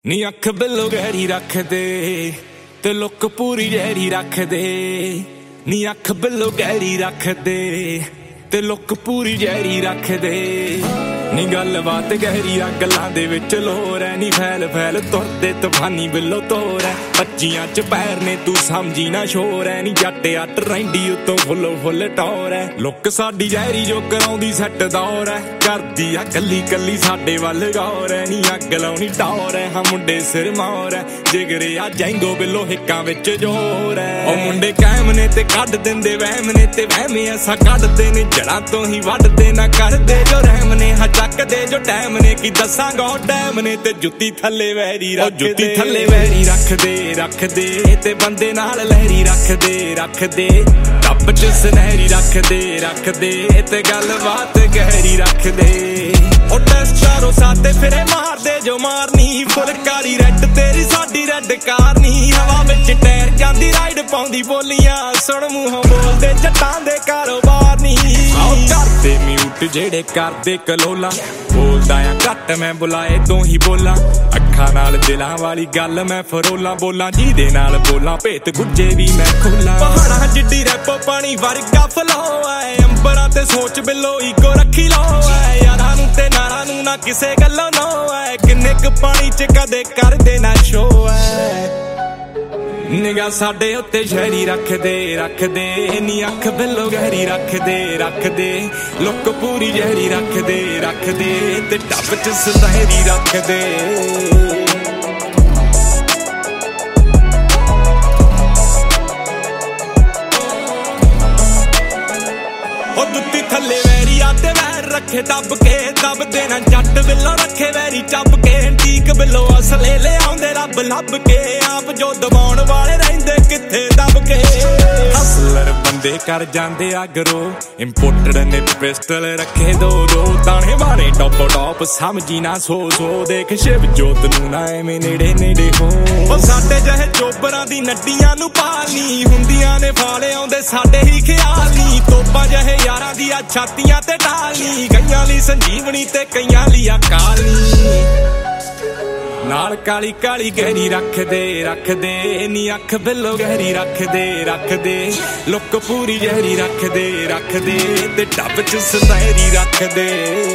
नी अख बिल्लो गहरी रख दे ते लुक पूरी जहरी रख दे। नी अख बिल्लो गहरी रख दे ते लुक पूरी जहरी रख दे। नी गलबात गहरी आ गल्लां दे विच लोर है। नी फैल फैल तुरदे तूफानी बिल्लो तोर है। पच्चियां च पैर ने तू समझी ना शोर है। नी जट अट रहिंदी उत्तों फुल्लो फुल टौर है। लुक साडी जहरी जो कराउंदी सैट दौर है। करदी आ कल्ली कल्ली साडे वल गौर है। नी अग लाउणी टौर है। हाँ मुंडे सिर मौर है। जिगरे आ जैंगो बिल्लो हिक्कां विच जोर है। ओ मुंडे कायम ने ते कढ दिंदे वहम ने ते वहमे असां कढदे ने जड़ां तों ही वढदे ना करदे जो रहम ने। चक दे जो टैम ने की दसांगा टैम ने ते जुत्ती थल्ले वैरी रख दे। जुत्ती थल्ले वैरी रख दे ते बंदे नाल लहरी रख दे। टप च सुनहरी रख दे ते गलबात गहरी रख दे। ओ टेस्टारो साथे फिरे मार दे जो मारनी। फुलकारी रेड तेरी साडी रेड कारनी। हवा विच टैर जांदी राइड पाउंदी बोलियां सुन मूंहों बोलदे जट्टां दे कारोबार नी। आओ करदे म्यूट जेड़े करदे कलोला। बोलदा आ घट मैं बुलाए तों ही बोला। अखां नाल दिलां वाली गल मैं फरोला। बोलां जिहदे नाल बोलां भेत गुज्जे भी मैं खोला। पहाड़ां जिड्डी रैपो पानी वर्गा फलो है। अंबरां ते सोच बिल्लो ईगो रखी लो है। यारां नूं ते नारां नूं ना किसे गल्लों नो है। किन्ने क पानी च कदे कर दे ना शो है। निगाह साडे उत्ते शहरी रख दे। नी अख बिल्लो गहरी रख दे। लुक पूरी जहरी रख दे ते टप च सुनहरी रख दे। ओ जुत्ती थल्ले वैरी आते वैर रखे दब के दब देना। जट बिल्लो रखे वैरी चब के। ठीक बिल्लो असले ले आउंदे रब लब के। आप जो दबाउण वाले रहिंदे किथे दब के। हसलर बंदे कर जांदे अगरो। इंपोर्टेड ने पिस्टल रखे दो ताने वाले टॉप टॉप समझी ना सो देख शिव जोत नूं ना एवें नेड़े हो। ओ साडे जहे चोबरां दी नड्डियां नूं पालनी। हुंदियां ने फाले आउंदे साडे ही ख्याल नी। तोपा जहे यारां दी छातियां ते ढालनी। कईयां लई संजीवनी ते कईयां लई अकाली। नाल काली काली गहरी रख दे। नी अख बिल्लो गहरी रख दे। लुक पूरी जहरी रख दे ते टप च सुनहरी रख दे।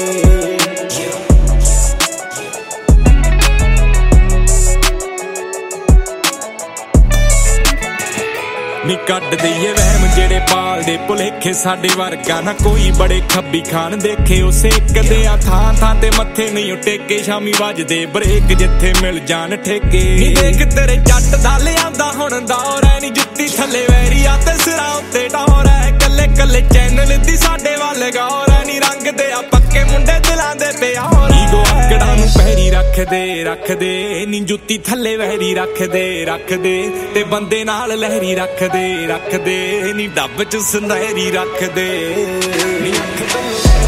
नी कट दईए वहम जेड़े पाल दे भुलेखे। साडे वर्गा ना कोई बड़े खब्बी खान देखे। उसे कदे थां ते मत्थे नहीं टेके। शामी वजदे ब्रेक जिथे मिल जान ठेके। नी देख तेरे जट दा लिआंदा हुण दौर है। नी जुत्ती थल्ले वैरी आ ते सिरां उत्ते टौर है। कल्ले कल्ले चैनल दी साडे वल गौर है। नी रंग दे आ पक्के मुंडे दिलां दे प्यार। ईगो आकड़ां नूं पैरी रख दे। नी जुत्ती थल्ले वैरी रख दे ते बंदे नाल लहरी रख दे। नी डब च सुनहरी रख दे। नी